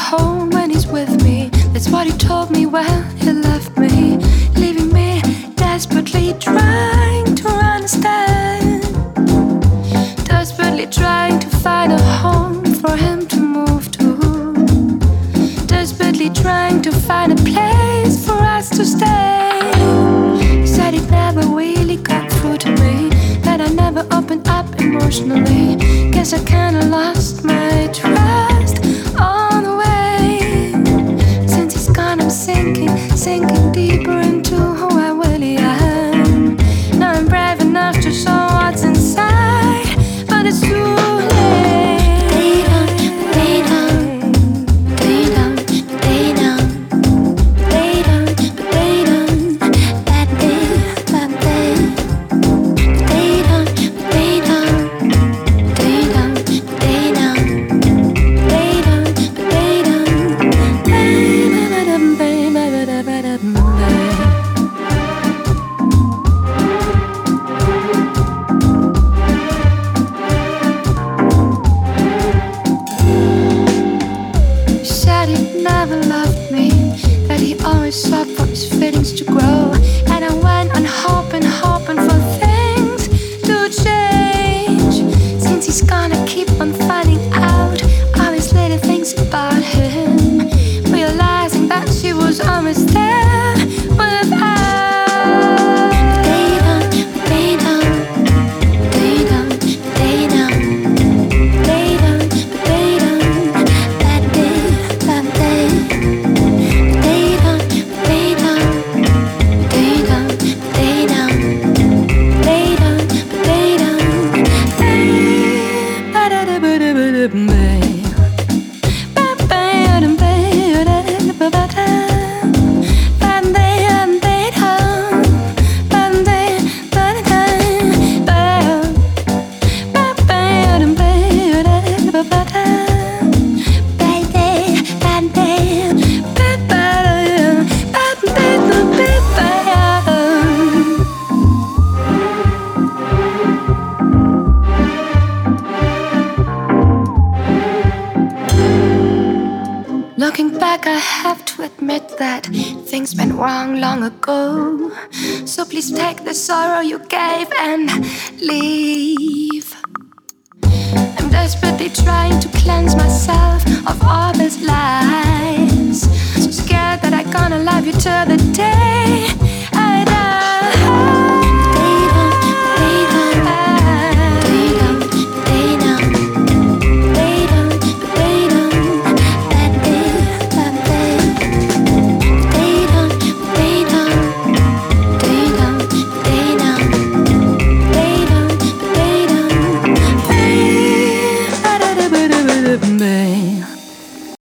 home when he's with me. That's what he told me when he left me, leaving me desperately trying to understand, desperately trying to find a home for him to move to, desperately trying to find a place for us to stay. He said it never really got through to me, that I never opened up emotionally. Guess I kinda lost my trust on the way. Since he's gone, I'm sinking deeper into who I really am. Now I'm brave enough to show what's inside, but it's too late. Never loved me, that he always sought for his feelings to grow. And I went on hoping for things to change. Since he's gonna keep on finding out all these little things about him, realizing that she was always there without. Looking back, I have to admit that things went wrong long ago. So please take the sorrow you gave and leave. I'm desperately trying to cleanse myself of all this lies.